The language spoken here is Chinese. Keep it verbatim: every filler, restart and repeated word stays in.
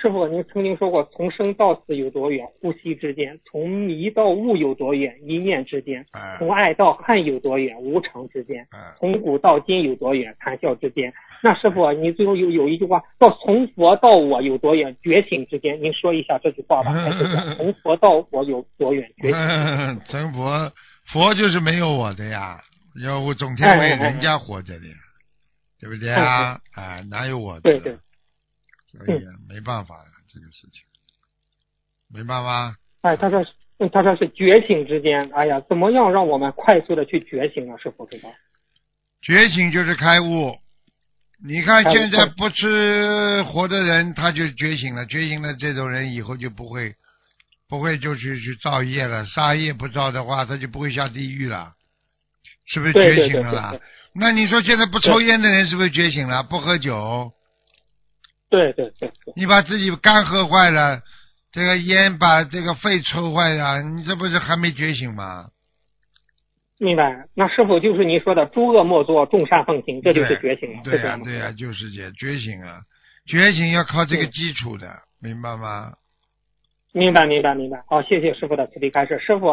师傅，您曾经说过，从生到死有多远？呼吸之间；从迷到悟有多远？一念之间； 哎从爱到恨有多远？无常之间； 哎从古到今有多远？谈笑之间。那师傅，你最后有有一句话叫“从佛到我有多远？觉醒之间”，您说一下这句话吧。还是讲从佛到我有多远？觉醒之间。 成佛，佛就是没有我的呀，要我总天为哎哎哎人家活着的呀，对不对哎啊？哎，哪有我的？ 对对， 所以没办法了，这个事情没办法。 哎，他说是他说是觉醒之间。哎呀，怎么样让我们快速的去觉醒呢？师傅知道？ 觉醒就是开悟。你看开悟现在不吃活的人，他就觉醒了，觉醒了这种人以后就不会不会就去去造业了，杀业不造的话，他就不会下地狱了，是不是对觉醒了啦？ 对对对对那你说现在不抽烟的人是不是觉醒了？不喝酒， 对对对对， 你把自己肝喝坏了，这个烟把这个肺抽坏了，你这不是还没觉醒吗？ 明白。那师傅就是您说的诸恶莫作，众善奉行，这就是觉醒了， 对呀、 是这样吗？ 对呀、就是这觉醒啊，觉醒要靠这个嗯基础的，明白吗？ 明白明白明白。好，谢谢师傅的慈悲开示，师傅。